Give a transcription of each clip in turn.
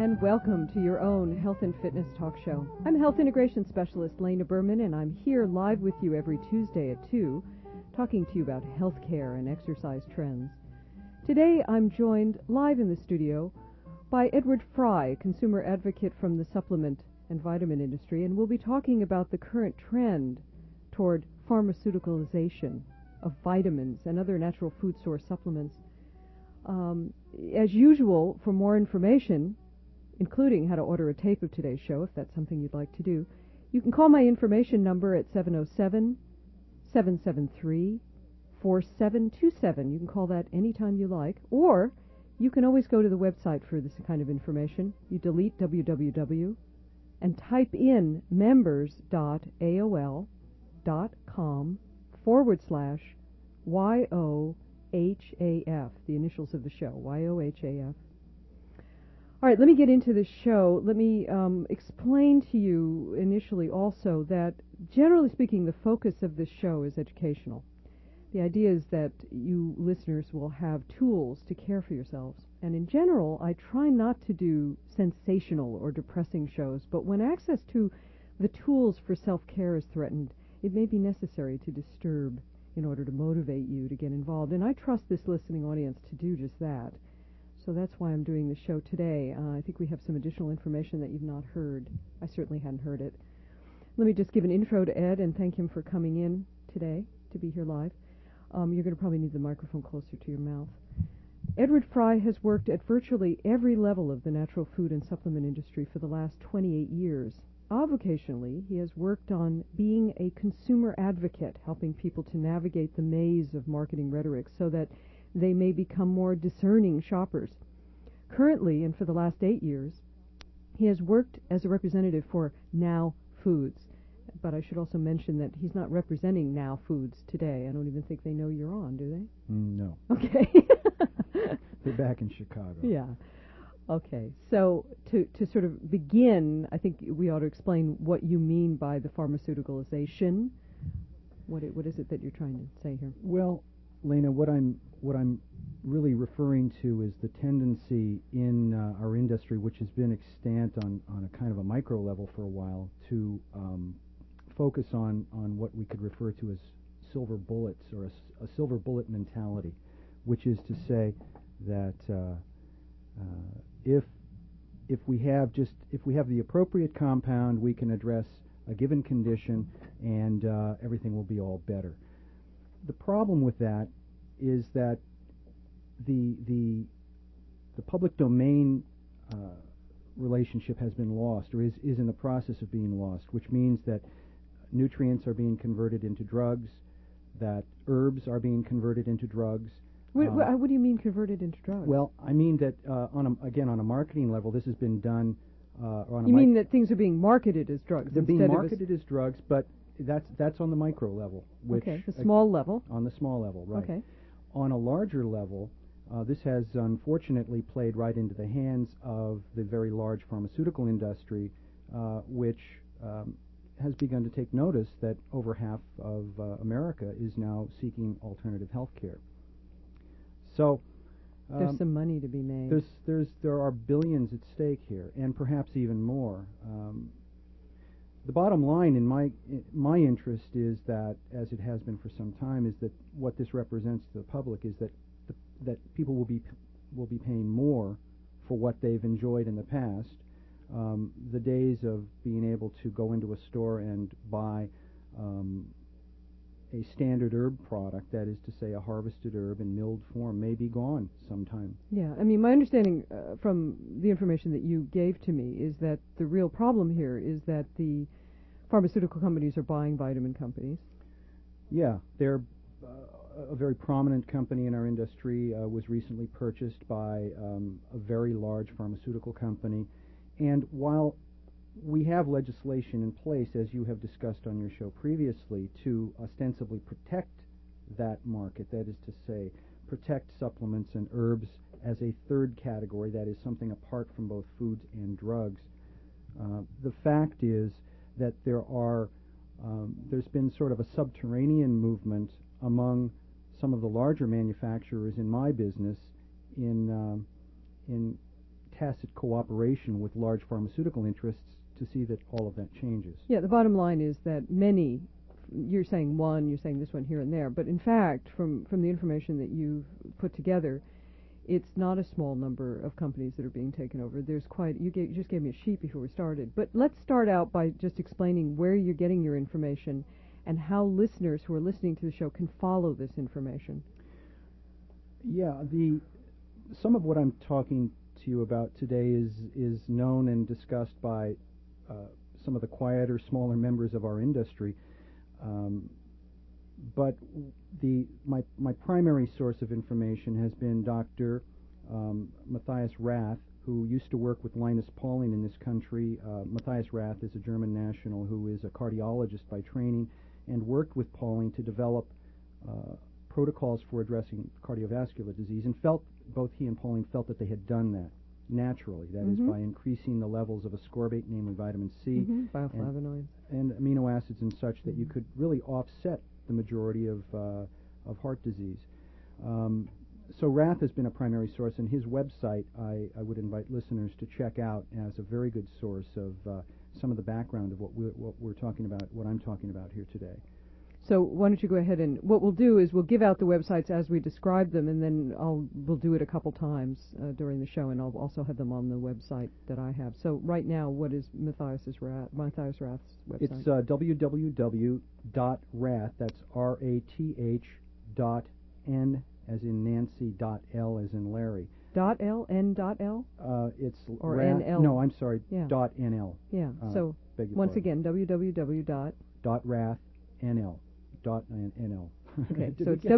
and welcome to your own health and fitness talk show. I'm health integration specialist Lena Berman, and I'm here live with you every Tuesday at 2, talking to you about healthcare and exercise trends. Today I'm joined live in the studio by Edward Fry, consumer advocate from the supplement and vitamin industry, and we'll be talking about the current trend toward pharmaceuticalization of vitamins and other natural food source supplements. As usual, for more information, including how to order a tape of today's show, if that's something you'd like to do, you can call my information number at 707-773-4727. You can call that anytime you like, or you can always go to the website for this kind of information. You delete www and type in members.aol.com/YOHAF, the initials of the show, YOHAF. All right, let me get into the show. Let me explain to you initially also that, generally speaking, the focus of this show is educational. The idea is that you listeners will have tools to care for yourselves. And in general, I try not to do sensational or depressing shows, but when access to the tools for self-care is threatened, it may be necessary to disturb in order to motivate you to get involved. And I trust this listening audience to do just that. So that's why I'm doing the show today. I think we have some additional information that you've not heard. I certainly hadn't heard it. Let me just give an intro to Ed and thank him for coming in today to be here live. You're going to probably need the microphone closer to your mouth. Edward Fry has worked at virtually every level of the natural food and supplement industry for the last 28 years. Avocationally, he has worked on being a consumer advocate, helping people to navigate the maze of marketing rhetoric so that they may become more discerning shoppers. Currently, and for the last 8 years, he has worked as a representative for Now Foods. But I should also mention that he's not representing Now Foods today. I don't even think they know you're on, do they? No. Okay. They're back in Chicago. Yeah. Okay. So to sort of begin, I think we ought to explain what you mean by the pharmaceuticalization. What is it that you're trying to say here? Well, Lena, what I'm really referring to is the tendency in our industry, which has been extant on a kind of a micro level for a while, to focus on what we could refer to as silver bullets, or a silver bullet mentality, which is to say that if we have the appropriate compound, we can address a given condition, and everything will be all better. The problem with that is that the public domain relationship has been lost, or is in the process of being lost, which means that nutrients are being converted into drugs, that herbs are being converted into drugs. What do you mean converted into drugs? Well, I mean that on a marketing level, this has been done. You mean that things are being marketed as drugs? They're being marketed as drugs, but that's on the micro level. Okay, the small level. On the small level, right. Okay. On a larger level, this has unfortunately played right into the hands of the very large pharmaceutical industry, which has begun to take notice that over half of America is now seeking alternative health care. So there's some money to be made. There are billions at stake here, and perhaps even more. The bottom line in my interest is that, as it has been for some time, is that what this represents to the public is that that people will be paying more for what they've enjoyed in the past. The days of being able to go into a store and buy a standard herb product, that is to say a harvested herb in milled form, may be gone sometime. Yeah, I mean, my understanding from the information that you gave to me is that the real problem here is that the pharmaceutical companies are buying vitamin companies. Yeah, they're a very prominent company in our industry, was recently purchased by a very large pharmaceutical company. And while we have legislation in place, as you have discussed on your show previously, to ostensibly protect that market, that is to say, protect supplements and herbs as a third category, that is something apart from both foods and drugs, the fact is that there's been sort of a subterranean movement among some of the larger manufacturers in my business in tacit cooperation with large pharmaceutical interests to see that all of that changes. Yeah, the bottom line is that many, you're saying one, you're saying this one here and there, but in fact, from the information that you've put together, it's not a small number of companies that are being taken over. There's quite, you just gave me a sheet before we started. But let's start out by just explaining where you're getting your information and how listeners who are listening to the show can follow this information. Yeah, some of what I'm talking to you about today is known and discussed by some of the quieter, smaller members of our industry. But my primary source of information has been Dr. Matthias Rath, who used to work with Linus Pauling in this country. Matthias Rath is a German national who is a cardiologist by training and worked with Pauling to develop protocols for addressing cardiovascular disease, and both he and Pauling felt that they had done that naturally, that is by increasing the levels of ascorbate, namely vitamin C, bioflavonoids, and amino acids and such, that you could really offset the majority of heart disease. So Rath has been a primary source, and his website I would invite listeners to check out as a very good source of some of the background of what we're talking about, what I'm talking about here today. So why don't you go ahead, and what we'll do is we'll give out the websites as we describe them, and then we'll do it a couple times during the show, and I'll also have them on the website that I have. So right now, what is Matthias Rath's website? It's www.rath, that's RATH.N as in Nancy, .L as in Larry. .L, N.L? It's or Rath, NL. No, I'm sorry, yeah. .NL. Yeah, so once again, www. .rath.nl. .nl. Okay, so it's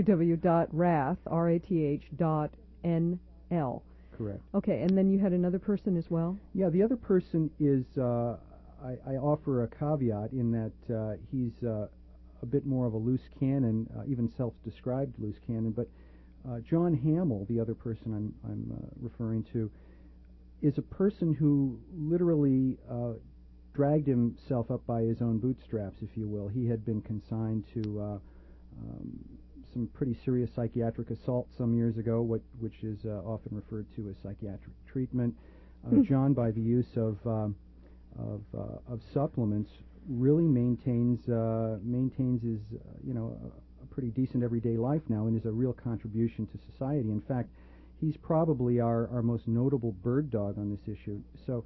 www.rath.nl. Correct. Okay, and then you had another person as well? Yeah, the other person is, I offer a caveat in that he's a bit more of a loose cannon, even self-described loose cannon, but John Hamill, the other person I'm referring to, is a person who literally dragged himself up by his own bootstraps, if you will. He had been consigned to some pretty serious psychiatric assault some years ago, which is often referred to as psychiatric treatment. John, by the use of supplements, really maintains his a pretty decent everyday life now, and is a real contribution to society. In fact, he's probably our most notable bird dog on this issue. So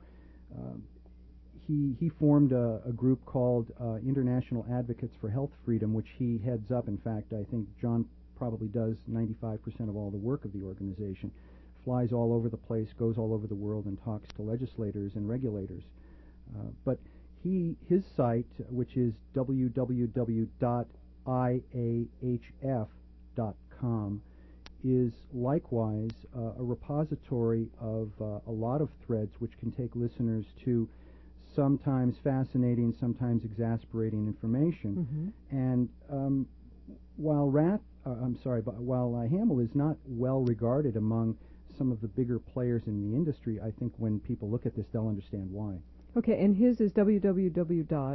he formed a group called International Advocates for Health Freedom, which he heads up. In fact, I think John probably does 95% of all the work of the organization, flies all over the place, goes all over the world, and talks to legislators and regulators. But his site, which is www.iahf.com, is likewise a repository of a lot of threads which can take listeners to sometimes fascinating, sometimes exasperating information. And while Hamill is not well regarded among some of the bigger players in the industry, I think when people look at this, they'll understand why. Okay, and his is www.IAHF.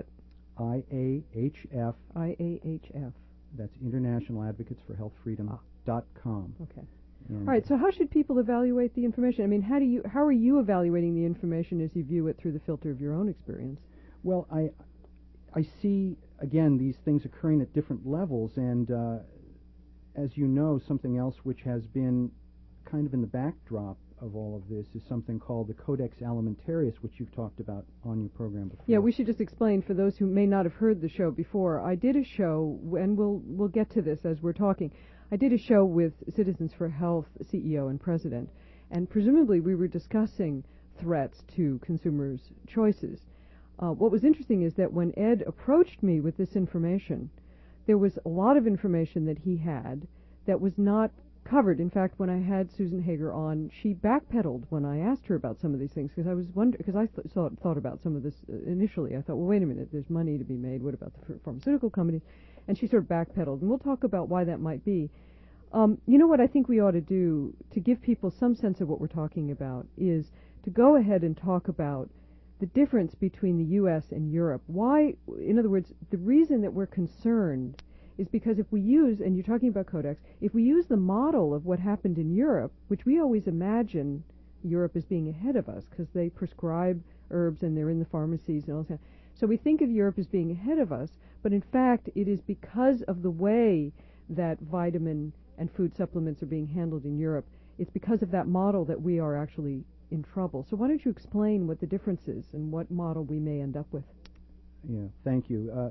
IAHF. That's International Advocates for Health Freedom.com. Okay. All right, so how should people evaluate the information? I mean, how are you evaluating the information as you view it through the filter of your own experience? Well, I see, again, these things occurring at different levels, and as you know, something else which has been kind of in the backdrop of all of this is something called the Codex Alimentarius, which you've talked about on your program before. Yeah, we should just explain for those who may not have heard the show before. I did a show, and we'll get to this as we're talking. I did a show with Citizens for Health CEO and president, and presumably we were discussing threats to consumers' choices. What was interesting is that when Ed approached me with this information, there was a lot of information that he had that was not covered. In fact, when I had Susan Hager on, she backpedaled when I asked her about some of these things, because I was thought about some of this initially. I thought, well, wait a minute, there's money to be made. What about the pharmaceutical companies? And she sort of backpedaled, and we'll talk about why that might be. You know what I think we ought to do to give people some sense of what we're talking about is to go ahead and talk about the difference between the U.S. and Europe. Why, in other words, the reason that we're concerned is because if we use, and you're talking about Codex, if we use the model of what happened in Europe, which we always imagine Europe as being ahead of us because they prescribe herbs and they're in the pharmacies and all that. So we think of Europe as being ahead of us, but in fact it is because of the way that vitamin and food supplements are being handled in Europe. It's because of that model that we are actually in trouble. So why don't you explain what the difference is and what model we may end up with? Yeah, thank you.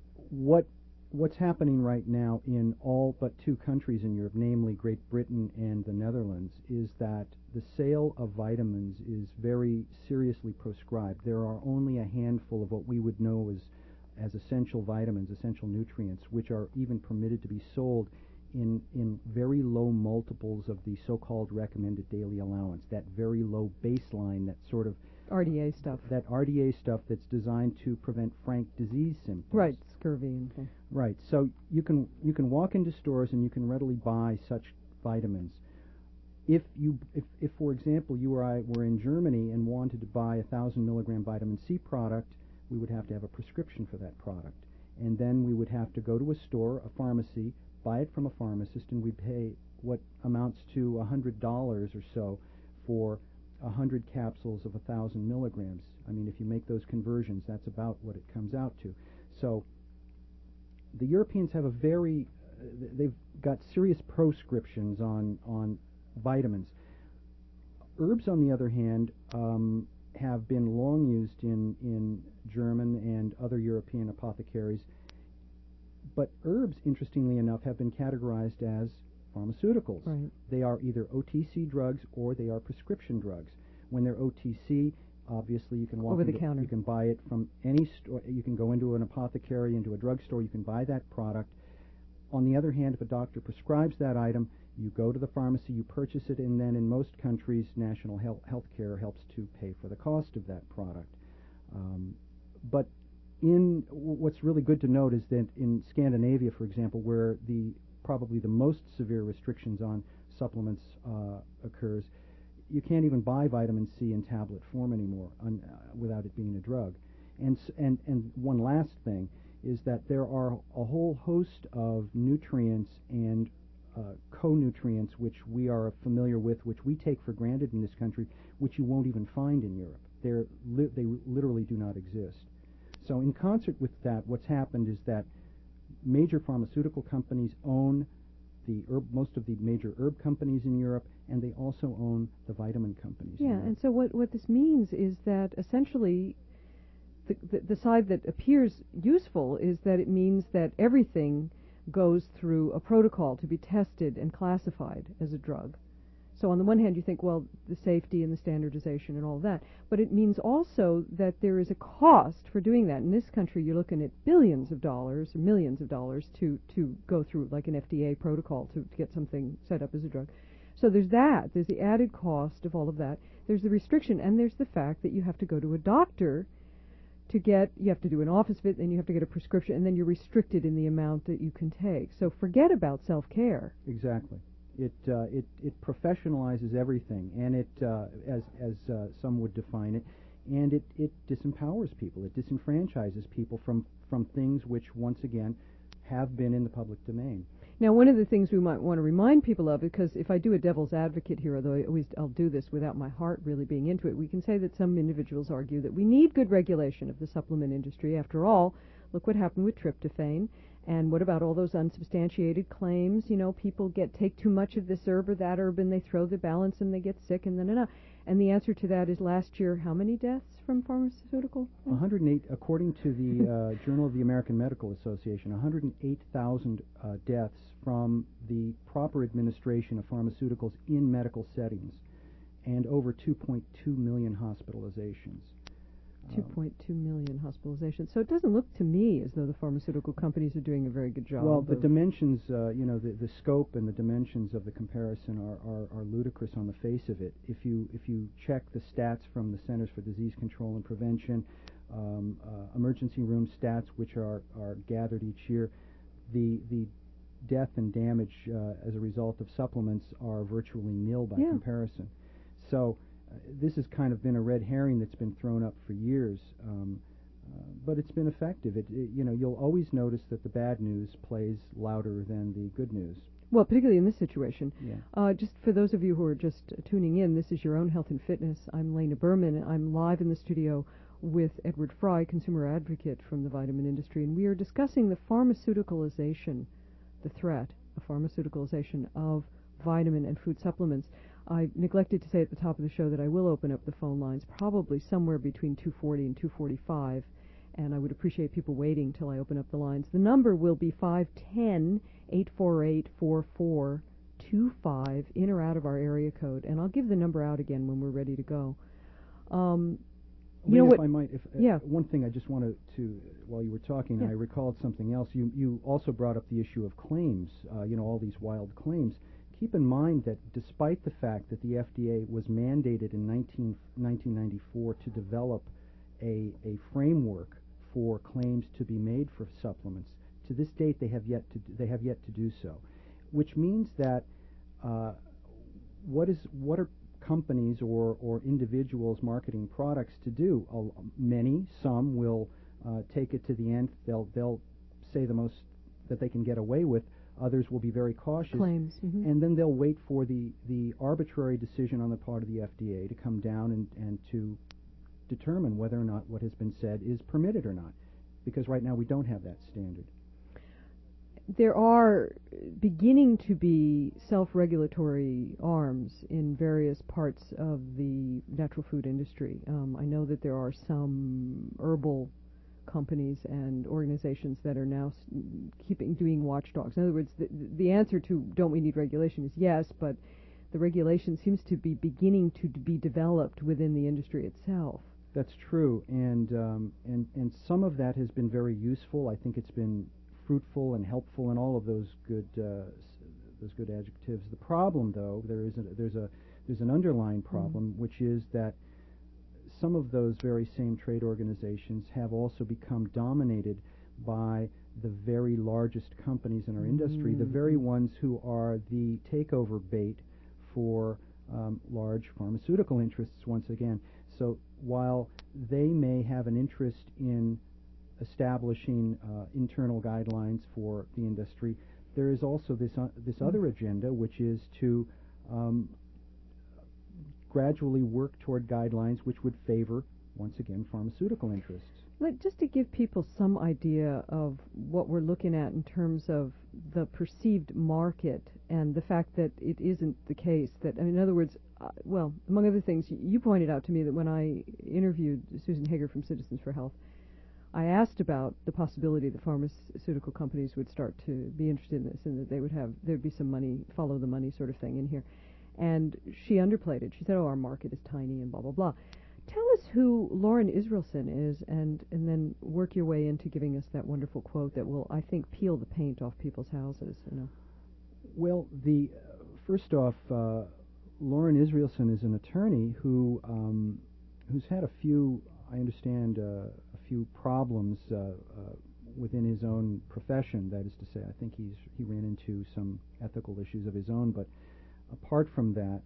What's happening right now in all but two countries in Europe, namely Great Britain and the Netherlands, is that the sale of vitamins is very seriously proscribed. There are only a handful of what we would know as essential vitamins, essential nutrients, which are even permitted to be sold in very low multiples of the so-called recommended daily allowance, that very low baseline, that sort of RDA stuff. That RDA stuff that's designed to prevent frank disease symptoms. Right, scurvy and things. Right. So you can walk into stores and you can readily buy such vitamins. If for example you or I were in Germany and wanted to buy a 1,000 milligram vitamin C product, we would have to have a prescription for that product, and then we would have to go to a store, a pharmacy, buy it from a pharmacist, and we'd pay what amounts to $100 or so for 100 capsules of 1,000 milligrams. I mean, if you make those conversions, that's about what it comes out to. So the Europeans have they've got serious proscriptions on vitamins. Herbs, on the other hand, have been long used in German and other European apothecaries. But herbs, interestingly enough, have been categorized as pharmaceuticals. Right. They are either OTC drugs or they are prescription drugs. When they're OTC, obviously you can walk over the into, counter. You can buy it from any store. You can go into an apothecary, into a drugstore. You can buy that product. On the other hand, if a doctor prescribes that item, you go to the pharmacy, you purchase it, and then in most countries, national health care helps to pay for the cost of that product. But what's really good to note is that in Scandinavia, for example, where probably the most severe restrictions on supplements occurs, you can't even buy vitamin C in tablet form anymore without it being a drug. And one last thing is that there are a whole host of nutrients and co-nutrients which we are familiar with, which we take for granted in this country, which you won't even find in Europe. They literally do not exist. So in concert with that, what's happened is that major pharmaceutical companies own most of the major herb companies in Europe, and they also own the vitamin companies. Yeah, and so what this means is that essentially the side that appears useful is that it means that everything goes through a protocol to be tested and classified as a drug. So on the one hand you think, well, the safety and the standardization and all that, but it means also that there is a cost for doing that. In this country you're looking at billions of dollars or millions of dollars to go through like an FDA protocol to get something set up as a drug. So there's the added cost of all of that, there's the restriction, and there's the fact that you have to go to a doctor you have to do an office visit, and you have to get a prescription, and then you're restricted in the amount that you can take. So forget about self-care. Exactly. It professionalizes everything, and it as some would define it, and it disempowers people. It disenfranchises people from things which, once again, have been in the public domain. Now, one of the things we might want to remind people of, because if I do a devil's advocate here, although I'll do this without my heart really being into it, we can say that some individuals argue that we need good regulation of the supplement industry. After all, look what happened with tryptophan. And what about all those unsubstantiated claims? You know, people take too much of this herb or that herb, and they throw the balance and they get sick, and then. And the answer to that is last year, how many deaths from pharmaceutical? 108, according to the Journal of the American Medical Association, 108,000 deaths from the proper administration of pharmaceuticals in medical settings, and over 2.2 million hospitalizations. 2.2 million hospitalizations. So it doesn't look to me as though the pharmaceutical companies are doing a very good job. Well, the dimensions, the scope and the dimensions of the comparison are ludicrous on the face of it. If you check the stats from the Centers for Disease Control and Prevention, emergency room stats, which are gathered each year, the death and damage as a result of supplements are virtually nil by comparison. So this has kind of been a red herring that's been thrown up for years. but it's been effective. You'll always notice that the bad news plays louder than the good news. Well, particularly in this situation. Yeah. Just for those of you who are just tuning in, this is Your Own Health and Fitness. I'm Lena Berman. I'm live in the studio with Edward Fry, consumer advocate from the vitamin industry, and we are discussing the pharmaceuticalization, the threat of pharmaceuticalization of vitamin and food supplements. I neglected to say at the top of the show that I will open up the phone lines probably somewhere between 2:40 and 2:45, and I would appreciate people waiting till I open up the lines. The number will be 510-848-4425, in or out of our area code, and I'll give the number out again when we're ready to go. If I might, yeah. One thing I just wanted to, while you were talking, yeah. I recalled something else. You also brought up the issue of claims, all these wild claims. Keep in mind that despite the fact that the FDA was mandated in 1994 to develop a framework for claims to be made for supplements, to this date they have yet to do so, which means that what are companies or individuals marketing products to do? Some will take it to the end. They'll say the most that they can get away with. Others will be very cautious. Claims. Mm-hmm. And then they'll wait for the arbitrary decision on the part of the FDA to come down and to determine whether or not what has been said is permitted or not. Because right now we don't have that standard. There are beginning to be self-regulatory arms in various parts of the natural food industry. I know that there are some herbal companies and organizations that are now doing watchdogs. In other words, the answer to don't we need regulation is yes, but the regulation seems to be beginning to be developed within the industry itself. That's true, and some of that has been very useful. I think it's been fruitful and helpful, and all of those good adjectives. The problem, though, there's an underlying problem, which is that some of those very same trade organizations have also become dominated by the very largest companies in our industry, the very ones who are the takeover bait for large pharmaceutical interests once again. So while they may have an interest in establishing internal guidelines for the industry, there is also this other agenda, which is to gradually work toward guidelines which would favor, once again, pharmaceutical interests. Just to give people some idea of what we're looking at in terms of the perceived market and the fact that it isn't the case that, in other words, among other things, you pointed out to me that when I interviewed Susan Hager from Citizens for Health, I asked about the possibility that pharmaceutical companies would start to be interested in this and that there'd be some money, follow the money sort of thing in here. And she underplayed it. She said, our market is tiny and blah, blah, blah. Tell us who Lauren Israelson is and then work your way into giving us that wonderful quote that will, I think, peel the paint off people's houses. Well, first off, Lauren Israelson is an attorney who's had a few, I understand, a few problems within his own profession. That is to say, I think he ran into some ethical issues of his own, but apart from that,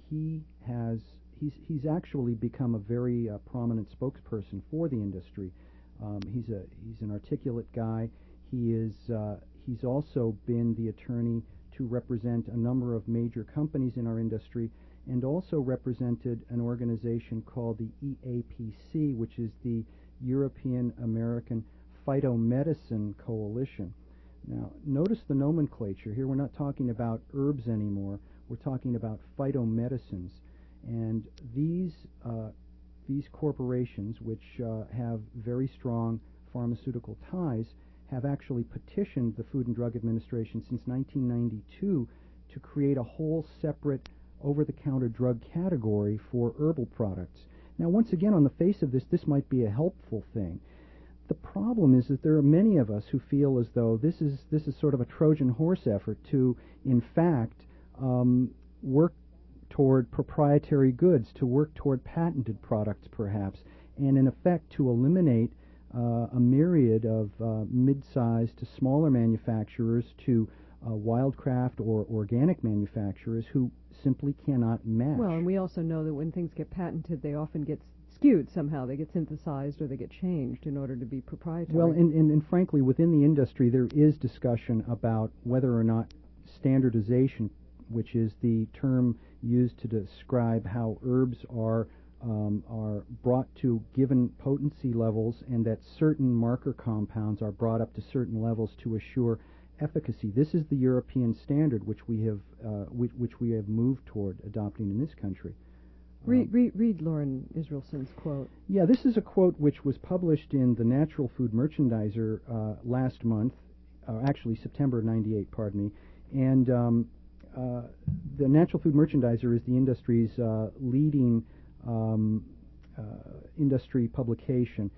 he's actually become a very prominent spokesperson for the industry. He's an articulate guy. He's also been the attorney to represent a number of major companies in our industry, and also represented an organization called the EAPC, which is the European American Phytomedicine Coalition. Now, notice the nomenclature here. We're not talking about herbs anymore. We're talking about phytomedicines. And these corporations, which have very strong pharmaceutical ties, have actually petitioned the Food and Drug Administration since 1992 to create a whole separate over-the-counter drug category for herbal products. Now, once again, on the face of this might be a helpful thing. The problem is that there are many of us who feel as though this is sort of a Trojan horse effort to, in fact, work toward proprietary goods, to work toward patented products, perhaps, and in effect to eliminate a myriad of mid-sized to smaller manufacturers to wildcraft or organic manufacturers who simply cannot match. Well, and we also know that when things get patented, they often get skewed somehow. They get synthesized or they get changed in order to be proprietary. Well, and frankly, within the industry, there is discussion about whether or not standardization, which is the term used to describe how herbs are brought to given potency levels, and that certain marker compounds are brought up to certain levels to assure efficacy. This is the European standard, which we have moved toward adopting in this country. Read Lauren Israelson's quote. Yeah, this is a quote which was published in the Natural Food Merchandiser last month, actually September '98, pardon me. And the Natural Food Merchandiser is the industry's leading industry publication.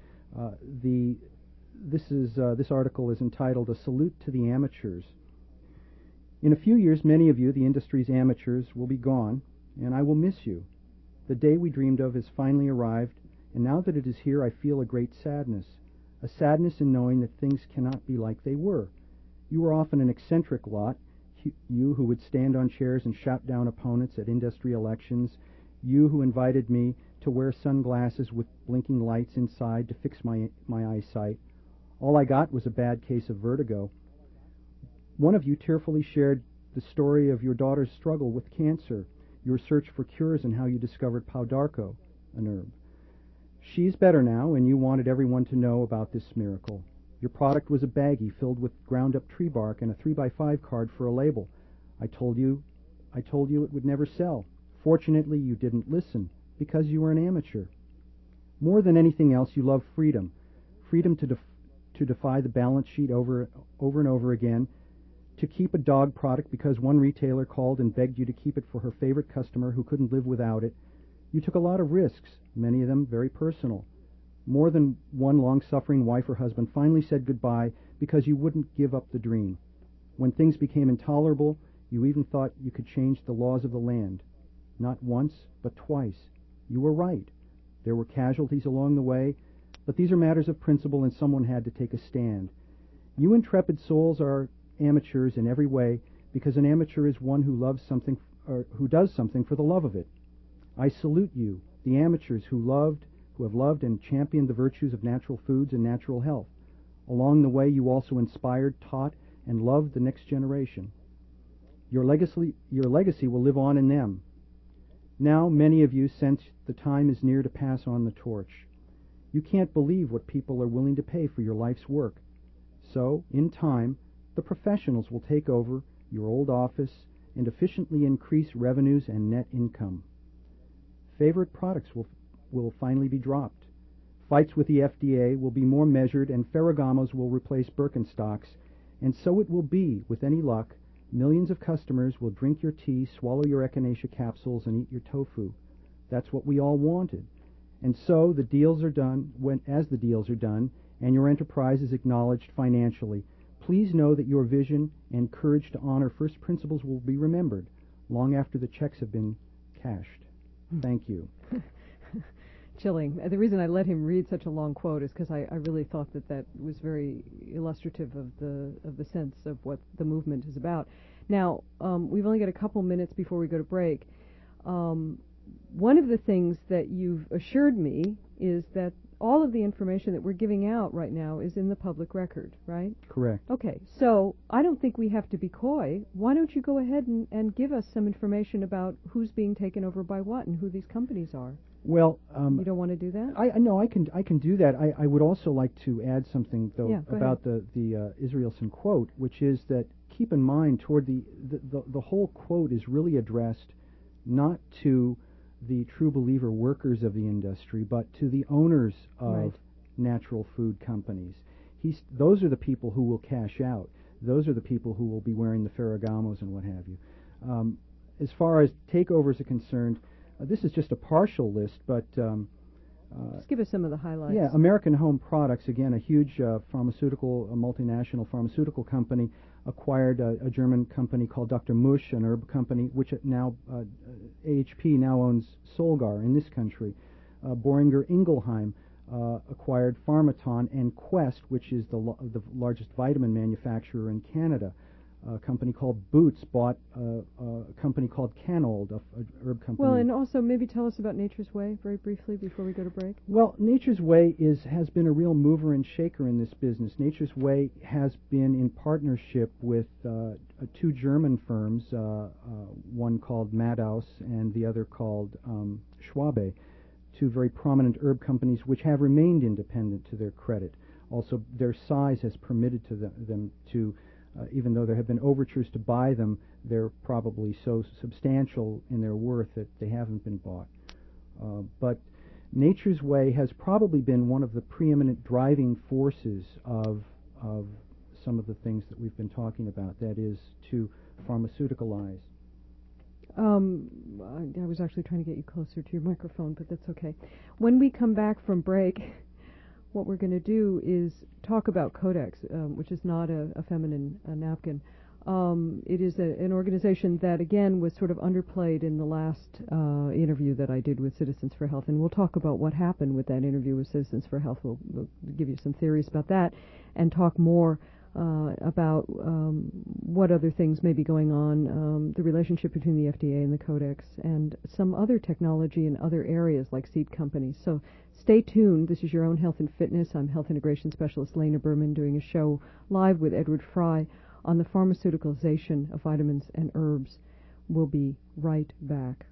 This article is entitled "A Salute to the Amateurs." In a few years, many of you, the industry's amateurs, will be gone, and I will miss you. The day we dreamed of has finally arrived, and now that it is here, I feel a great sadness. A sadness in knowing that things cannot be like they were. You were often an eccentric lot, you who would stand on chairs and shout down opponents at industry elections, you who invited me to wear sunglasses with blinking lights inside to fix my eyesight. All I got was a bad case of vertigo. One of you tearfully shared the story of your daughter's struggle with cancer, your search for cures, and how you discovered Paudarco, an herb. She's better now, and you wanted everyone to know about this miracle. Your product was a baggie filled with ground-up tree bark and a 3x5 card for a label. I told you it would never sell. Fortunately, you didn't listen, because you were an amateur. More than anything else, you love freedom. Freedom to defy the balance sheet over and over again, to keep a dog product because one retailer called and begged you to keep it for her favorite customer who couldn't live without it. You took a lot of risks, many of them very personal. More than one long-suffering wife or husband finally said goodbye because you wouldn't give up the dream. When things became intolerable, you even thought you could change the laws of the land. Not once, but twice. You were right. There were casualties along the way, but these are matters of principle, and someone had to take a stand. You intrepid souls are amateurs in every way, because an amateur is one who loves something, or who does something for the love of it. I salute you, the amateurs who have loved and championed the virtues of natural foods and natural health. Along the way, you also inspired, taught, and loved the next generation. Your legacy will live on in them. Now, many of you sense the time is near to pass on the torch. You can't believe what people are willing to pay for your life's work. So, in time, the professionals will take over your old office and efficiently increase revenues and net income. Favorite products will finally be dropped. Fights with the FDA will be more measured, and Ferragamos will replace Birkenstocks, and so it will be, with any luck. Millions of customers will drink your tea, swallow your echinacea capsules, and eat your tofu. That's what we all wanted. And so the deals are done, as the deals are done, and your enterprise is acknowledged financially. Please know that your vision and courage to honor first principles will be remembered long after the checks have been cashed. Thank you. Chilling. The reason I let him read such a long quote is because I really thought that was very illustrative of the sense of what the movement is about. Now, we've only got a couple minutes before we go to break. One of the things that you've assured me is that all of the information that we're giving out right now is in the public record, right? Correct. Okay, so I don't think we have to be coy. Why don't you go ahead and give us some information about who's being taken over by what and who these companies are? Well, you don't want to do that? I can do that. I would also like to add something though about ahead. the Israelson quote, which is that keep in mind toward the whole quote is really addressed not to the true believer workers of the industry, but to the owners of natural food companies. Those are the people who will cash out. Those are the people who will be wearing the Ferragamos and what have you. As far as takeovers are concerned, this is just a partial list, but just give us some of the highlights. Yeah, American Home Products, again, a huge multinational pharmaceutical company, acquired a German company called Dr. Musch, an herb company, which now AHP now owns Solgar in this country. Boehringer Ingelheim acquired Pharmaton and Quest, which is the largest vitamin manufacturer in Canada. A company called Boots bought a company called Canold, a herb company. Well, and also maybe tell us about Nature's Way very briefly before we go to break. Well, Nature's Way has been a real mover and shaker in this business. Nature's Way has been in partnership with two German firms, one called Maddaus and the other called Schwabe, two very prominent herb companies which have remained independent to their credit. Also, their size has permitted to them to even though there have been overtures to buy them, they're probably so substantial in their worth that they haven't been bought. But Nature's Way has probably been one of the preeminent driving forces of some of the things that we've been talking about, that is, to pharmaceuticalize. I was actually trying to get you closer to your microphone, but that's okay. When we come back from break, what we're going to do is talk about Codex, which is not a feminine napkin. It is an organization that, again, was sort of underplayed in the last interview that I did with Citizens for Health, and we'll talk about what happened with that interview with Citizens for Health. We'll give you some theories about that and talk more about what other things may be going on, the relationship between the FDA and the Codex, and some other technology in other areas like seed companies. So stay tuned. This is Your Own Health and Fitness. I'm Health Integration Specialist Lena Berman doing a show live with Edward Fry on the pharmaceuticalization of vitamins and herbs. We'll be right back.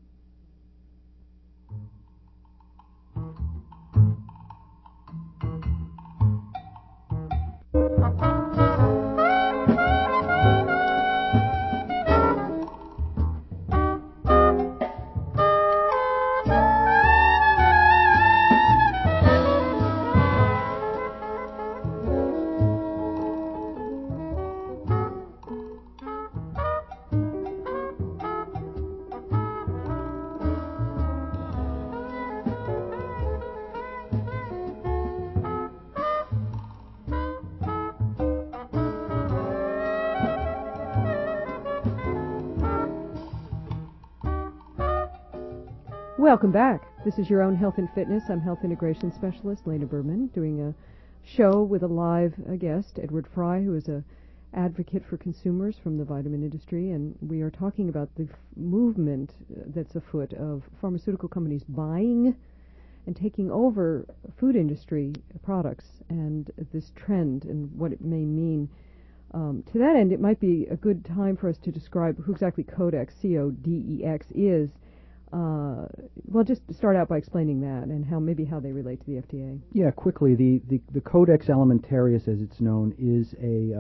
Welcome back. This is Your Own Health and Fitness. I'm Health Integration Specialist Lena Berman doing a show with a live guest, Edward Fry, who is a advocate for consumers from the vitamin industry, and we are talking about the movement that's afoot of pharmaceutical companies buying and taking over food industry products, and this trend and what it may mean. To that end, it might be a good time for us to describe who exactly Codex, C-O-D-E-X, is. Well, just start out by explaining that and how they relate to the FDA. Yeah, quickly. The Codex Alimentarius, as it's known, is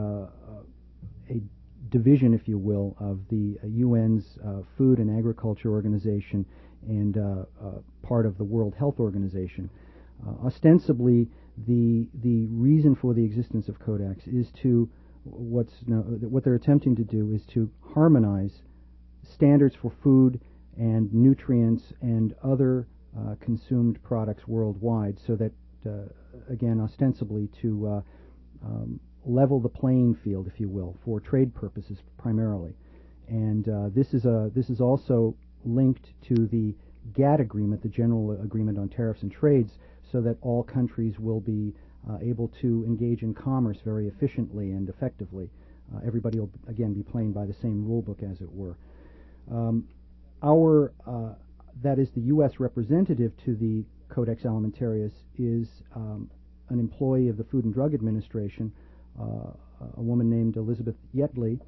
a division, if you will, of the UN's Food and Agriculture Organization and part of the World Health Organization. Ostensibly, the reason for the existence of Codex is to what they're attempting to do is to harmonize standards for food and nutrients and other consumed products worldwide, so that again, ostensibly to level the playing field, if you will, for trade purposes primarily. And this is also linked to the GATT agreement, the General Agreement on Tariffs and Trades, so that all countries will be able to engage in commerce very efficiently and effectively. Everybody will again be playing by the same rule book, as it were. That is the U.S. representative to the Codex Alimentarius is an employee of the Food and Drug Administration, a woman named Elizabeth Yetley.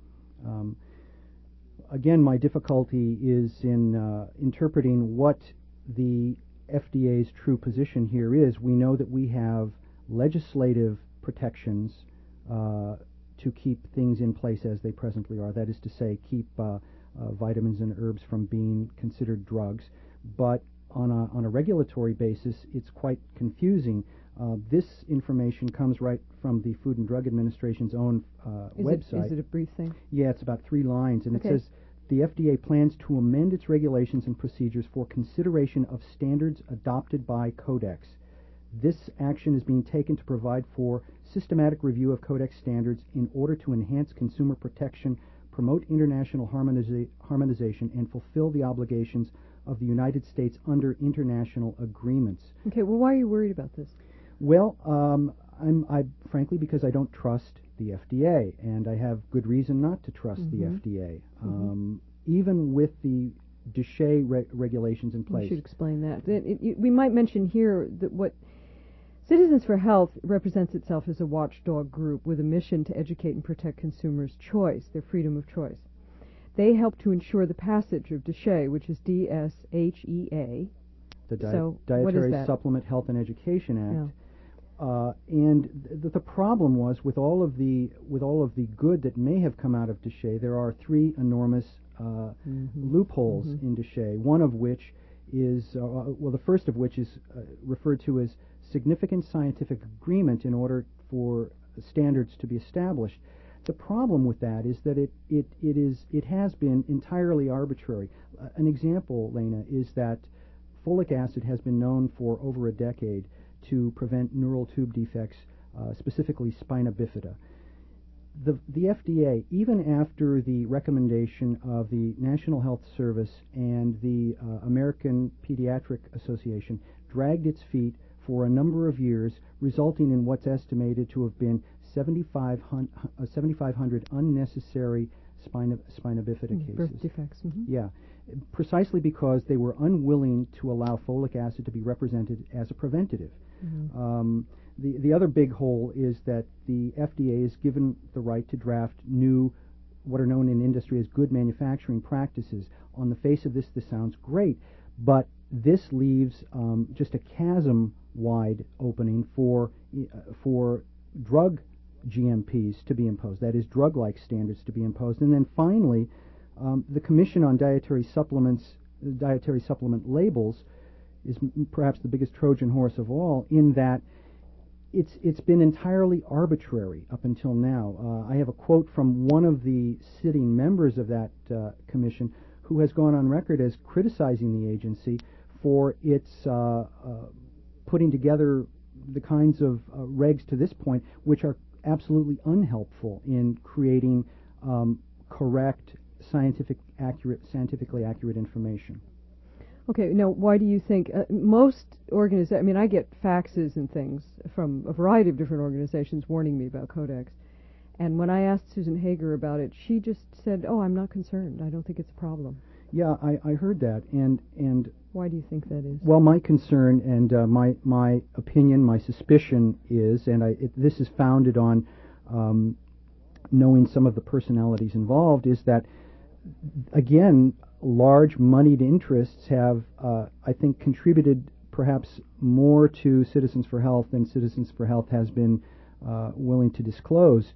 Again, my difficulty is in interpreting what the FDA's true position here is. We know that we have legislative protections to keep things in place as they presently are. That is to say, keep vitamins and herbs from being considered drugs. But on a regulatory basis, it's quite confusing. This information comes right from the Food and Drug Administration's own website. Is it a brief thing? Yeah, it's about 3 lines, and okay. It says, the FDA plans to amend its regulations and procedures for consideration of standards adopted by Codex. This action is being taken to provide for systematic review of Codex standards in order to enhance consumer protection, promote international harmonization, and fulfill the obligations of the United States under international agreements. Okay, well, why are you worried about this? Well, frankly, because I don't trust the FDA, and I have good reason not to trust the FDA, even with the DSHEA regulations in place. We should explain that. We might mention here that what Citizens for Health represents itself as a watchdog group with a mission to educate and protect consumers' choice, their freedom of choice. They help to ensure the passage of DSHEA, which is DSHEA. The what is Dietary that? Supplement Health and Education Act. Yeah. And the problem was with all of the good that may have come out of DSHEA, there are three enormous loopholes in DSHEA. One of which is the first of which is referred to as significant scientific agreement in order for standards to be established. The problem with that is that it has been entirely arbitrary. An example, Lena, is that folic acid has been known for over a decade to prevent neural tube defects, specifically spina bifida. The FDA, even after the recommendation of the National Health Service and the American Pediatric Association, dragged its feet for a number of years, resulting in what's estimated to have been 7,500 unnecessary spina bifida cases. Birth defects. Yeah, precisely because they were unwilling to allow folic acid to be represented as a preventative. The other big hole is that the FDA is given the right to draft new, what are known in industry as good manufacturing practices. On the face of this sounds great, but this leaves just a chasm-wide opening for drug GMPs to be imposed, that is, drug-like standards to be imposed. And then finally, the Commission on Dietary Supplement Labels is perhaps the biggest Trojan horse of all, in that it's been entirely arbitrary up until now. I have a quote from one of the sitting members of that commission, who has gone on record as criticizing the agency for its putting together the kinds of regs to this point which are absolutely unhelpful in creating correct, scientifically accurate information. Okay, now why do you think most organizations, I mean, I get faxes and things from a variety of different organizations warning me about Codex, and when I asked Susan Hager about it, she just said, oh, I'm not concerned, I don't think it's a problem. Yeah, I heard that, and why do you think that is? Well, my concern and my opinion, my suspicion is, and this is founded on knowing some of the personalities involved, is that, again, large moneyed interests have, I think, contributed perhaps more to Citizens for Health than Citizens for Health has been willing to disclose.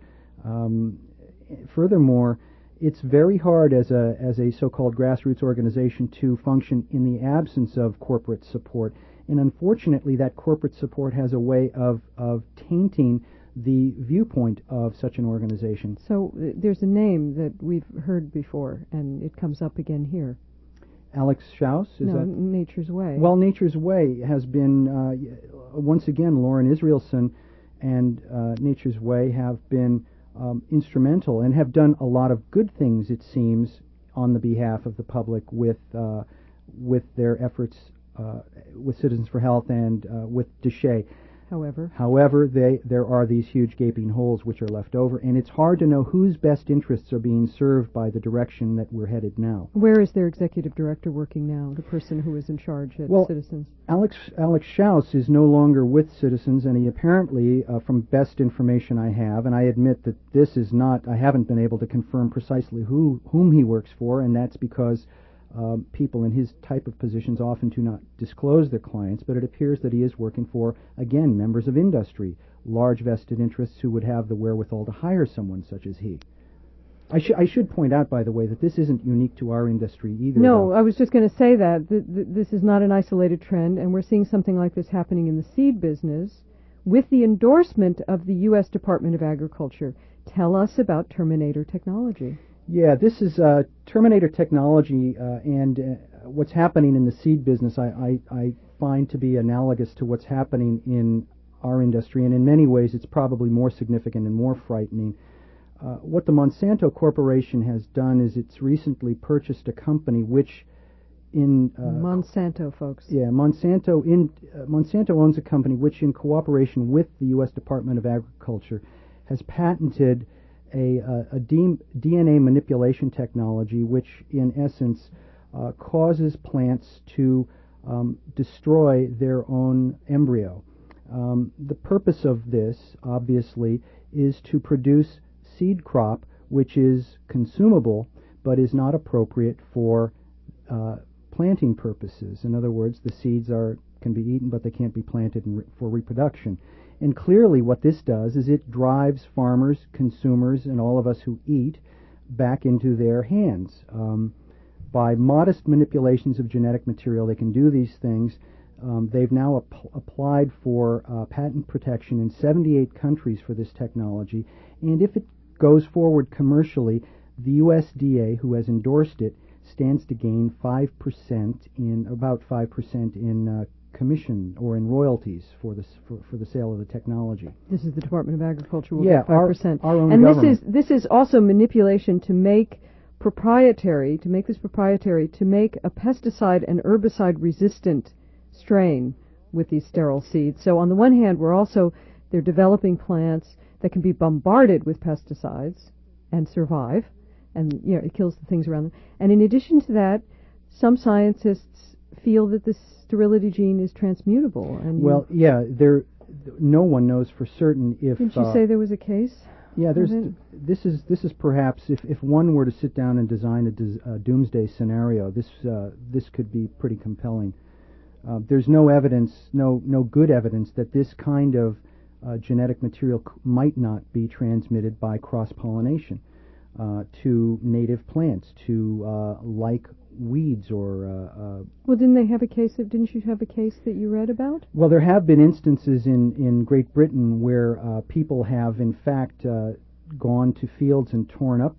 Furthermore, it's very hard as a so-called grassroots organization to function in the absence of corporate support, and unfortunately, that corporate support has a way of tainting the viewpoint of such an organization. So there's a name that we've heard before, and it comes up again here. Alex Schaus? Nature's Way. Well, Nature's Way has been, once again, Lauren Israelson and Nature's Way have been instrumental and have done a lot of good things, it seems, on the behalf of the public with their efforts with Citizens for Health and with DSHEA. However, there are these huge gaping holes which are left over, and it's hard to know whose best interests are being served by the direction that we're headed now. Where is their executive director working now, the person who is in charge at Citizens? Alex Schaus is no longer with Citizens, and he apparently, from best information I have, and I admit that this is not, I haven't been able to confirm precisely whom he works for, and that's because people in his type of positions often do not disclose their clients, but it appears that he is working for, again, members of industry, large vested interests who would have the wherewithal to hire someone such as he. I should point out, by the way, that this isn't unique to our industry either. No, I was just going to say that. This is not an isolated trend, and we're seeing something like this happening in the seed business with the endorsement of the U.S. Department of Agriculture. Tell us about Terminator Technology. Yeah, this is Terminator Technology, and what's happening in the seed business I find to be analogous to what's happening in our industry, and in many ways it's probably more significant and more frightening. What the Monsanto Corporation has done is it's recently purchased a company which in Monsanto, folks. Yeah, Monsanto owns a company which, in cooperation with the U.S. Department of Agriculture, has patented a DNA manipulation technology, which, in essence, causes plants to destroy their own embryo. The purpose of this, obviously, is to produce seed crop which is consumable but is not appropriate for planting purposes. In other words, the seeds can be eaten, but they can't be planted for reproduction. And clearly what this does is it drives farmers, consumers, and all of us who eat back into their hands. By modest manipulations of genetic material, they can do these things. They've now applied for patent protection in 78 countries for this technology. And if it goes forward commercially, the USDA, who has endorsed it, stands to gain 5% in commission or in royalties for the sale of the technology. This is the Department of Agriculture will Yeah, get 5%. Our own and government. this is also manipulation to make this proprietary, to make a pesticide and herbicide resistant strain with these sterile seeds. So on the one hand, they're developing plants that can be bombarded with pesticides and survive, and it kills the things around them. And in addition to that, some scientists feel that this sterility gene is transmutable. And no one knows for certain if. Didn't you say there was a case? Yeah, this is perhaps if one were to sit down and design a doomsday scenario, this could be pretty compelling. There's no evidence, no good evidence that this kind of genetic material might not be transmitted by cross-pollination to native plants, to like weeds or. Well, didn't you have a case that you read about? Well, there have been instances in Great Britain where people have in fact gone to fields and torn up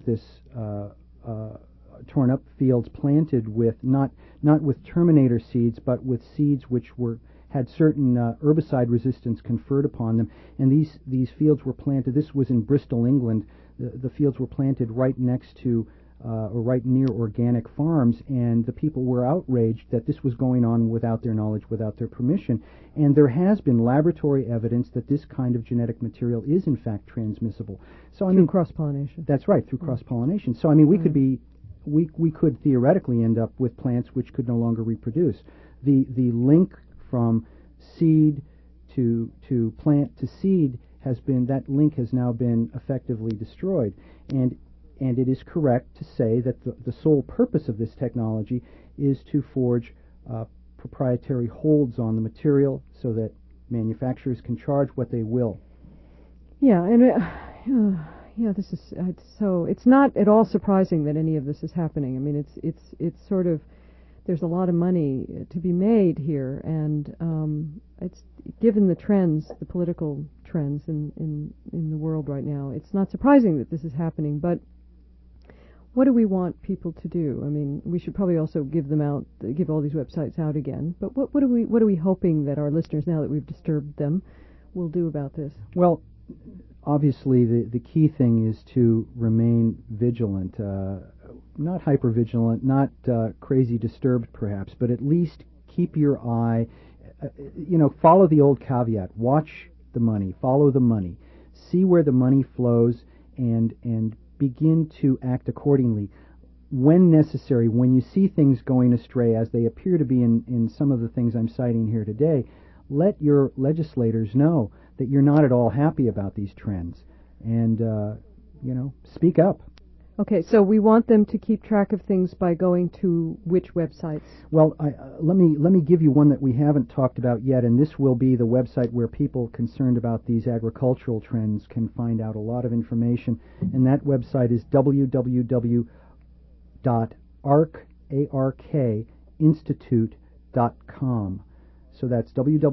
fields planted with not with Terminator seeds, but with seeds which had certain herbicide resistance conferred upon them, and these fields were planted. This was in Bristol, England. The fields were planted right next to or right near organic farms, and the people were outraged that this was going on without their knowledge, without their permission. And there has been laboratory evidence that this kind of genetic material is in fact transmissible. So through cross-pollination. That's right, through cross-pollination. So I mean, we could theoretically end up with plants which could no longer reproduce. The link from seed to plant to seed that link has now been effectively destroyed, and it is correct to say that the sole purpose of this technology is to forge proprietary holds on the material so that manufacturers can charge what they will. Yeah, and this is so. It's not at all surprising that any of this is happening. I mean, it's sort of, there's a lot of money to be made here, and it's given the trends, the political trends in the world right now. It's not surprising that this is happening, but what do we want people to do? I mean, we should probably also give all these websites out again. But what are we hoping that our listeners, now that we've disturbed them, will do about this? Well, obviously the key thing is to remain vigilant, not hyper-vigilant, not crazy disturbed perhaps, but at least keep your eye, follow the old caveat, watch the money, follow the money, see where the money flows, and begin to act accordingly. When necessary, when you see things going astray, as they appear to be in some of the things I'm citing here today, let your legislators know that you're not at all happy about these trends, and speak up. Okay, so we want them to keep track of things by going to which websites? Well, let me give you one that we haven't talked about yet, and this will be the website where people concerned about these agricultural trends can find out a lot of information, and that website is www.arkinstitute.com. So that's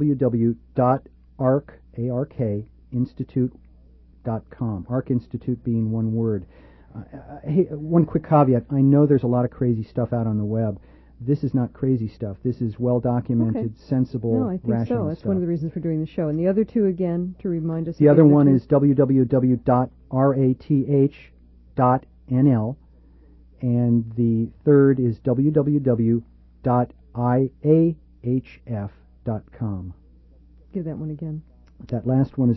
www.arkinstitute.com. Arc Institute being one word. Hey, one quick caveat. I know there's a lot of crazy stuff out on the web. This is not crazy stuff. This is well-documented, sensible, rational stuff. No, I think so. That's one of the reasons for doing the show. And the other two, again, to remind us. The other one is www.rath.nl, and the third is www.arc www.iahf.com. Give that one again. That last one is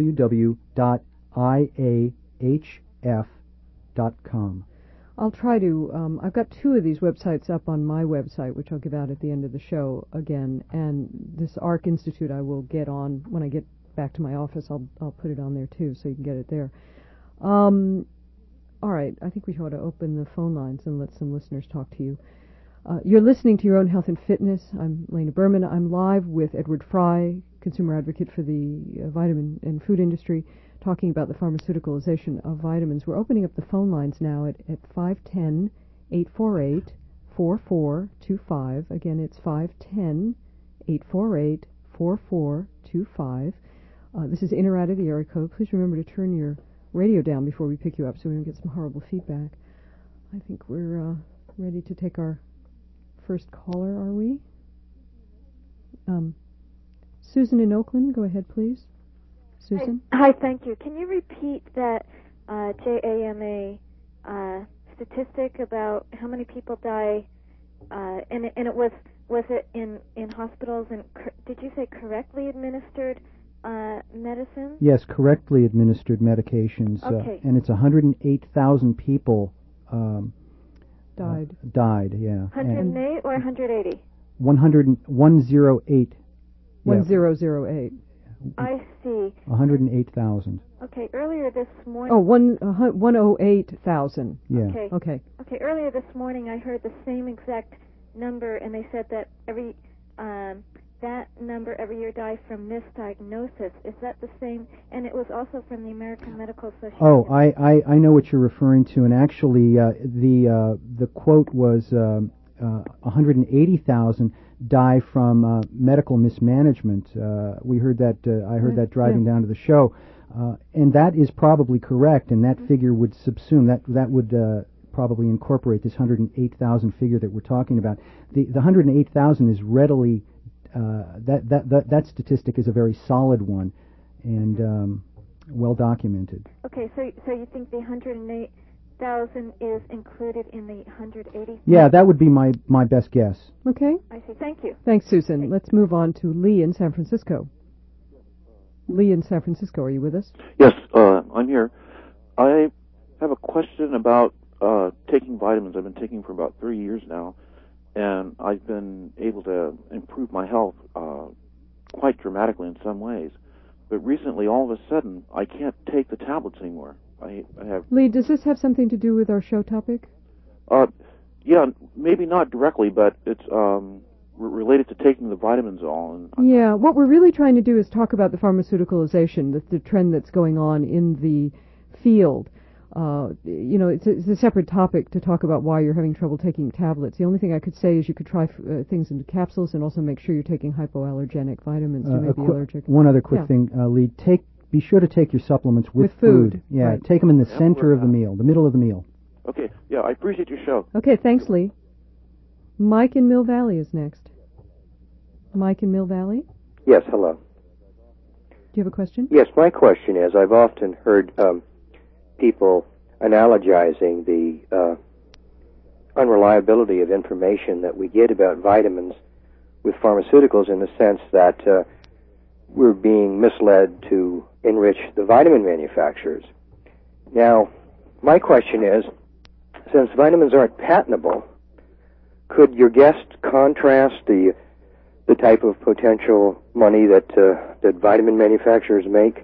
www.iahf.com. I'll try to, I've got 2 of these websites up on my website, which I'll give out at the end of the show again, and this ARC Institute I will get on when I get back to my office. I'll put it on there too, so you can get it there. All right, I think we ought to open the phone lines and let some listeners talk to you. You're listening to Your Own Health and Fitness. I'm Lena Berman. I'm live with Edward Fry, consumer advocate for the vitamin and food industry, talking about the pharmaceuticalization of vitamins. We're opening up the phone lines now at 510-848-4425. Again, it's 510-848-4425. This is Inner out of the area code. Please remember to turn your radio down before we pick you up so we don't get some horrible feedback. I think we're ready to take our first caller, are we? Susan in Oakland, go ahead, please. Susan? Hi, thank you. Can you repeat that JAMA statistic about how many people die, and it was it in hospitals, and did you say correctly administered medicine? Yes, correctly administered medications. Okay. And it's 108,000 people Died. Died, yeah. 108 or 180? 108. 1008. I see. 108,000. Okay, earlier this morning... Oh, 108,000. Yeah. Okay, earlier this morning I heard the same exact number, and they said that that number every year dies from misdiagnosis. Is that the same? And it was also from the American Medical Association. Oh, I know what you're referring to, and actually the quote was 180,000 die from medical mismanagement. We heard that. I heard that driving down to the show, and that is probably correct. And that figure would subsume that would probably incorporate this 108,000 figure that we're talking about. The 108,000 is readily that statistic is a very solid one and well documented. Okay, so you think the 108,000 is included in the 180,000? Yeah, that would be my best guess. Okay. I see. Thank you. Thanks, Susan. Let's move on to Lee in San Francisco. Lee in San Francisco, are you with us? Yes, I'm here. I have a question about taking vitamins. I've been taking for about 3 years now, and I've been able to improve my health quite dramatically in some ways. But recently, all of a sudden, I can't take the tablets anymore. I have... Lee, does this have something to do with our show topic? Yeah, maybe not directly, but it's related to taking the vitamins all. And yeah, what we're really trying to do is talk about the pharmaceuticalization, the trend that's going on in the field. It's a separate topic to talk about why you're having trouble taking tablets. The only thing I could say is you could try things into capsules and also make sure you're taking hypoallergenic vitamins. You may be allergic. One other quick thing, Lee. Be sure to take your supplements with food. Yeah, right. Take them in the center of the meal, the middle of the meal. Okay, yeah, I appreciate your show. Okay, thanks, Lee. Mike in Mill Valley is next. Mike in Mill Valley? Yes, hello. Do you have a question? Yes, my question is, I've often heard people analogizing the unreliability of information that we get about vitamins with pharmaceuticals in the sense that we're being misled to enrich the vitamin manufacturers. Now, my question is, since vitamins aren't patentable, could your guest contrast the type of potential money that vitamin manufacturers make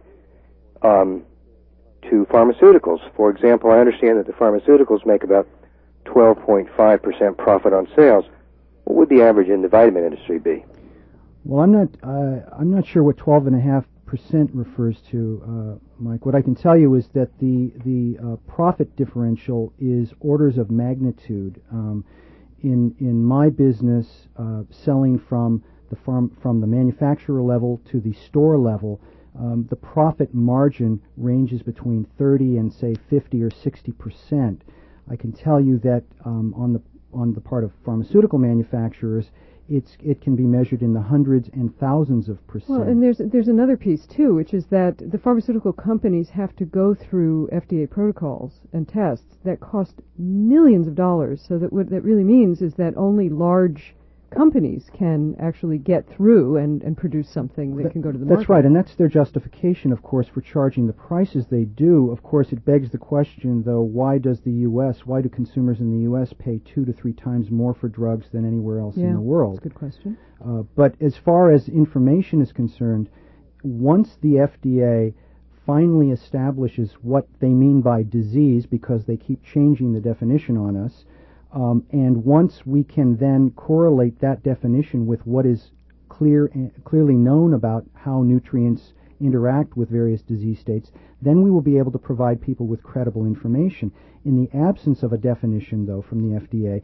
to pharmaceuticals? For example, I understand that the pharmaceuticals make about 12.5% profit on sales. What would the average in the vitamin industry be? Well, I'm not sure what 12.5% refers to, Mike. What I can tell you is that the profit differential is orders of magnitude. In my business, selling from the manufacturer level to the store level, the profit margin ranges between 30 and say 50 or 60%. I can tell you that on the part of pharmaceutical manufacturers, it can be measured in the hundreds and thousands of percent. Well, and there's another piece too, which is that the pharmaceutical companies have to go through FDA protocols and tests that cost millions of dollars. So that what that really means is that only large companies can actually get through and produce something that can go to the market. That's right, and that's their justification, of course, for charging the prices they do. Of course, it begs the question, though, why do consumers in the U.S. pay 2 to 3 times more for drugs than anywhere else in the world? That's a good question. But as far as information is concerned, once the FDA finally establishes what they mean by disease, because they keep changing the definition on us, and once we can then correlate that definition with what is clearly known about how nutrients interact with various disease states, then we will be able to provide people with credible information. In the absence of a definition, though, from the FDA,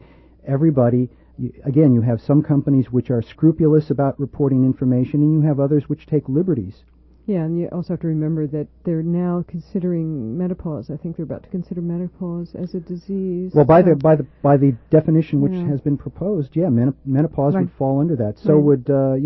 you have some companies which are scrupulous about reporting information, and you have others which take liberties. Yeah, and you also have to remember that they're now considering menopause. I think they're about to consider menopause as a disease. Well, by the definition which has been proposed, menopause would fall under that. So would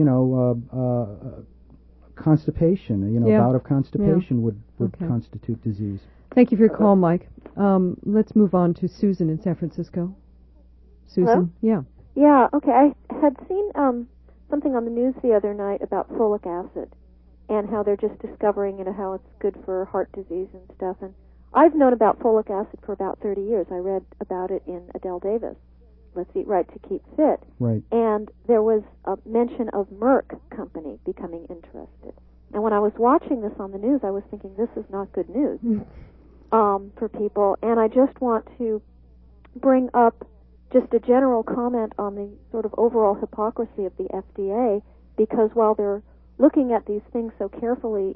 constipation. A bout of constipation would constitute disease. Thank you for your call, Mike. Let's move on to Susan in San Francisco. Susan, hello? Yeah. Okay. I had seen something on the news the other night about folic acid, and how they're just discovering, how it's good for heart disease and stuff. And I've known about folic acid for about 30 years. I read about it in Adele Davis, Let's Eat Right to Keep Fit. Right. And there was a mention of Merck Company becoming interested. And when I was watching this on the news, I was thinking, this is not good news for people. And I just want to bring up just a general comment on the sort of overall hypocrisy of the FDA, because while they're looking at these things so carefully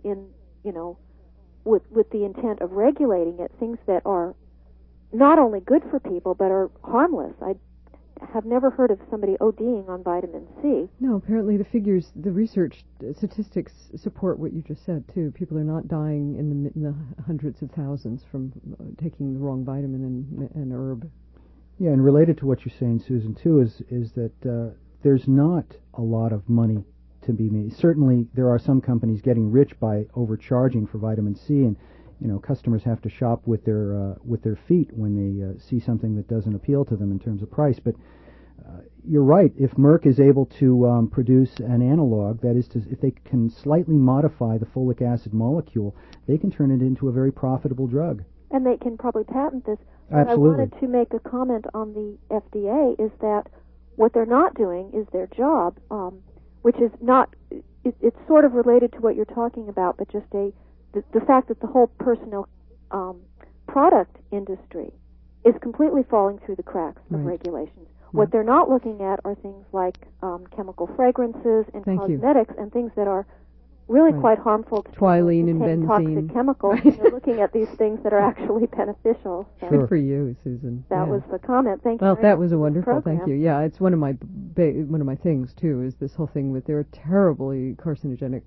with the intent of regulating it, things that are not only good for people but are harmless. I have never heard of somebody ODing on vitamin C. No, apparently the research statistics support what you just said, too. People are not dying in the hundreds of thousands from taking the wrong vitamin and herb. Yeah, and related to what you're saying, Susan, too, is that there's not a lot of money to be made. Certainly, there are some companies getting rich by overcharging for vitamin C, and customers have to shop with their feet when they see something that doesn't appeal to them in terms of price. But you're right. If Merck is able to produce an analog, that is, if they can slightly modify the folic acid molecule, they can turn it into a very profitable drug. And they can probably patent this. Absolutely. What I wanted to make a comment on the FDA is that what they're not doing is their job, which is not, it's sort of related to what you're talking about, but just the fact that the whole personal product industry is completely falling through the cracks of regulations. What they're not looking at are things like chemical fragrances and cosmetics and things that are really quite harmful to twiline and benzene. Toxic chemicals. They're looking at these things that are actually beneficial. So good for you, Susan. That was the comment. Thank you. Well, that was a wonderful. Program. Thank you. Yeah, it's one of my things too. Is this whole thing with there are terribly carcinogenic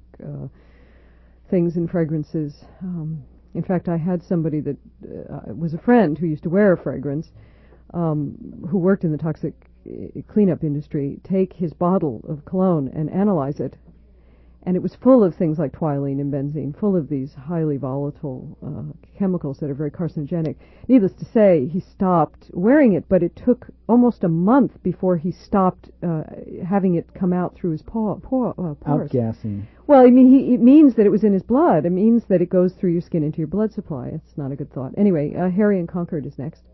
things in fragrances. In fact, I had somebody that was a friend who used to wear a fragrance, who worked in the toxic cleanup industry, take his bottle of cologne and analyze it. And it was full of things like twiline and benzene, full of these highly volatile chemicals that are very carcinogenic. Needless to say, he stopped wearing it, but it took almost a month before he stopped having it come out through his pores. Outgassing. Well, I mean, it means that it was in his blood. It means that it goes through your skin into your blood supply. It's not a good thought. Anyway, Harry in Concord is next.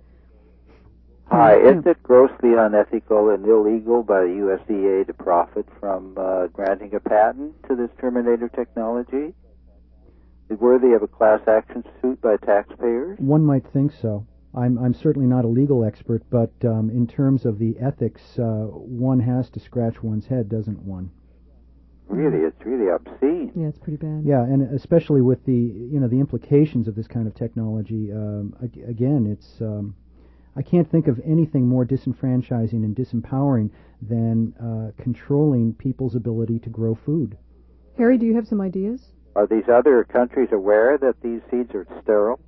Hi, isn't it grossly unethical and illegal by the USDA to profit from granting a patent to this Terminator technology? Is it worthy of a class action suit by taxpayers? One might think so. I'm certainly not a legal expert, but in terms of the ethics, one has to scratch one's head, doesn't one? Really, it's really obscene. Yeah, it's pretty bad. Yeah, and especially with the the implications of this kind of technology. Again, it's I can't think of anything more disenfranchising and disempowering than controlling people's ability to grow food. Harry, do you have some ideas? Are these other countries aware that these seeds are sterile?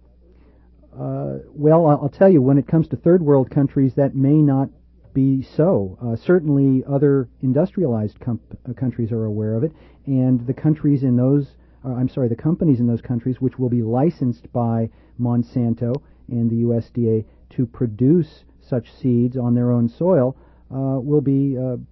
Well, I'll tell you, when it comes to third world countries, that may not be so. Certainly, other industrialized countries are aware of it, and the countries in those, the companies in those countries, which will be licensed by Monsanto and the USDA to produce such seeds on their own soil, will be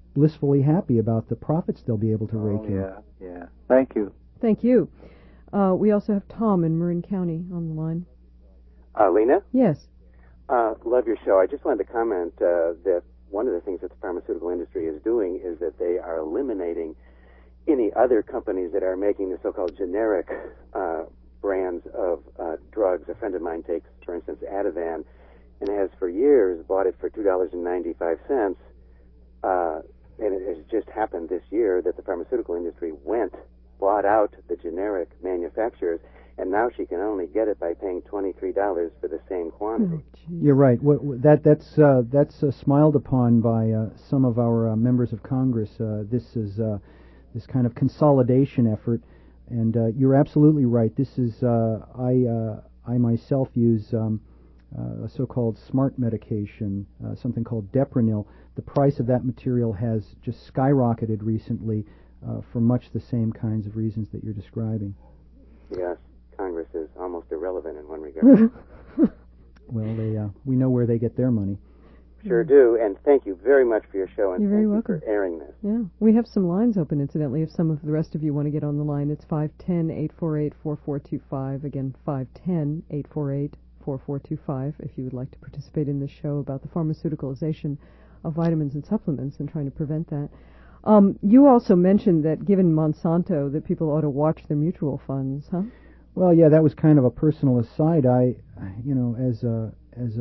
blissfully happy about the profits they'll be able to rake in. Yeah. Thank you. Thank you. We also have Tom in Marin County on the line. Lena? Yes. Love your show. I just wanted to comment that one of the things that the pharmaceutical industry is doing is that they are eliminating any other companies that are making the so-called generic brands of drugs. A friend of mine takes, for instance, Ativan, and has for years bought it for $2.95. And it has just happened this year that the pharmaceutical industry bought out the generic manufacturers, and now she can only get it by paying $23 for the same quantity. You're right. That's smiled upon by some of our members of Congress. This is this kind of consolidation effort, and you're absolutely right. This is I myself use a so-called smart medication, something called Depronil. The price of that material has just skyrocketed recently for much the same kinds of reasons that you're describing. Yes, Congress is almost irrelevant in one regard. Well, we know where they get their money. Sure do, and thank you very much for your show, and You're very thank welcome you for airing this. Yeah, we have some lines open, incidentally, if some of the rest of you want to get on the line. It's 510-848-4425. Again, 510-848-4425, if you would like to participate in this show about the pharmaceuticalization of vitamins and supplements and trying to prevent that. You also mentioned that given Monsanto that people ought to watch their mutual funds, huh? Well, yeah, that was kind of a personal aside. I, as a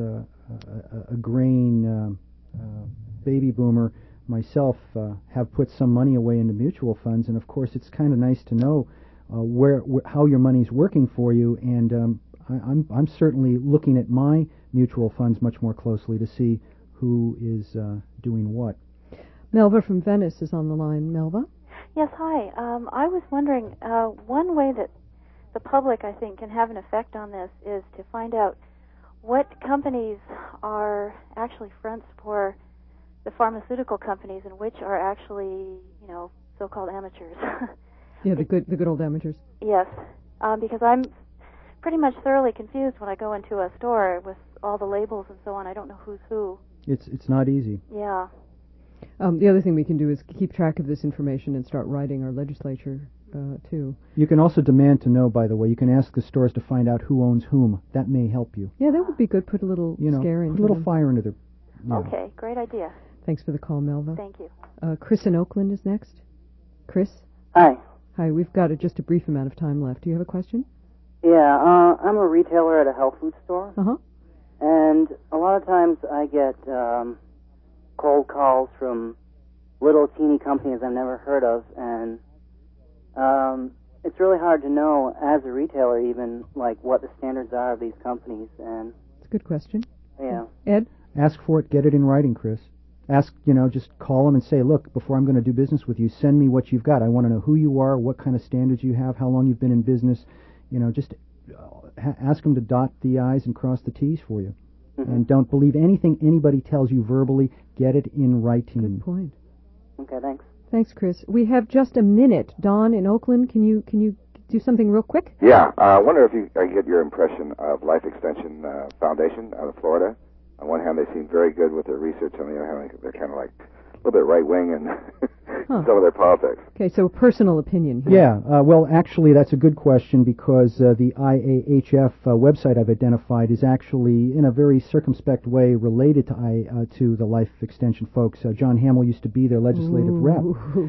grain baby boomer myself, have put some money away into mutual funds, and of course, it's kind of nice to know how your money's working for you. And I'm certainly looking at my mutual funds much more closely to see who is doing what. Melva from Venice is on the line. Melva? Yes, hi. I was wondering, one way that the public, I think, can have an effect on this is to find out what companies are actually fronts for the pharmaceutical companies and which are actually, so-called amateurs. Yeah, the good old amateurs. Yes, because I'm pretty much thoroughly confused when I go into a store with all the labels and so on. I don't know who's who. It's not easy. Yeah. The other thing we can do is keep track of this information and start writing our legislature, too. You can also demand to know, by the way. You can ask the stores to find out who owns whom. That may help you. Yeah, that would be good. Put a little scare into put a little them. fire into their... Okay, great idea. Thanks for the call, Melva. Thank you. Chris in Oakland is next. Chris? Hi. Hi, we've got just a brief amount of time left. Do you have a question? Yeah, I'm a retailer at a health food store. Uh-huh. And a lot of times I get cold calls from little teeny companies I've never heard of, and it's really hard to know as a retailer even like what the standards are of these companies. And it's a good question. Yeah. Ed? Ask for it. Get it in writing, Chris. Ask, just call them and say, look, before I'm going to do business with you, send me what you've got. I want to know who you are, what kind of standards you have, how long you've been in business. Just ask them to dot the I's and cross the T's for you. Mm-hmm. And don't believe anything anybody tells you verbally. Get it in writing. Good point. Okay, thanks. Thanks, Chris. We have just a minute. Don in Oakland, can you do something real quick? Yeah, I wonder if I get your impression of Life Extension Foundation out of Florida. On one hand, they seem very good with their research. On the other hand, they're kind of like a little bit right-wing in some of their politics. Okay, so personal opinion here. Yeah, well, actually, that's a good question because the IAHF website I've identified is actually, in a very circumspect way, related to the Life Extension folks. John Hamill used to be their legislative rep.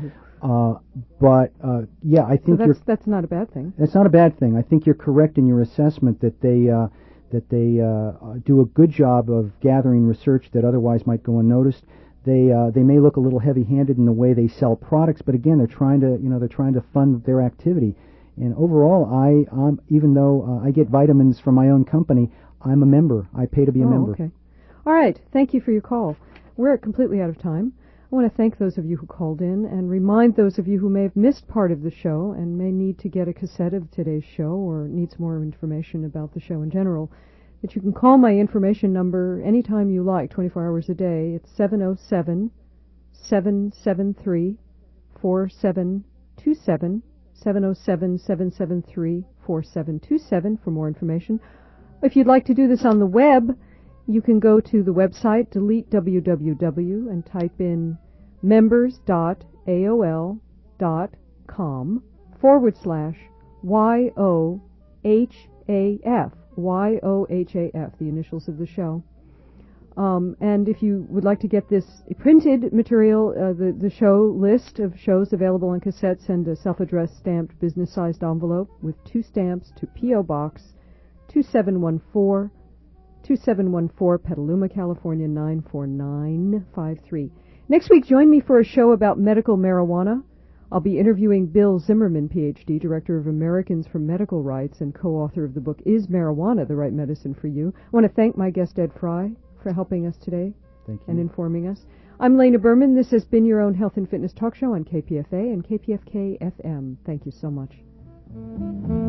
Yeah, I think that's not a bad thing. That's not a bad thing. I think you're correct in your assessment that they do a good job of gathering research that otherwise might go unnoticed. They may look a little heavy-handed in the way they sell products, but again, they're trying to fund their activity. And overall, even though I get vitamins from my own company, I'm a member. I pay to be a member. Okay. All right. Thank you for your call. We're completely out of time. I want to thank those of you who called in and remind those of you who may have missed part of the show and may need to get a cassette of today's show or need some more information about the show in general that you can call my information number anytime you like, 24 hours a day. It's 707-773-4727, 707-773-4727 for more information. If you'd like to do this on the web, you can go to the website, delete www, and type in members.aol.com/YOHAF, YOHAF, the initials of the show. And if you would like to get this printed material, the show list of shows available on cassette, send a self-addressed stamped business-sized envelope with 2 stamps to P.O. Box 2714, Petaluma, California 94953. Next week, join me for a show about medical marijuana. I'll be interviewing Bill Zimmerman, Ph.D., Director of Americans for Medical Rights and co-author of the book, Is Marijuana the Right Medicine for You? I want to thank my guest, Ed Fry, for helping us today. Thank you. And informing us. I'm Lena Berman. This has been your own health and fitness talk show on KPFA and KPFK FM. Thank you so much.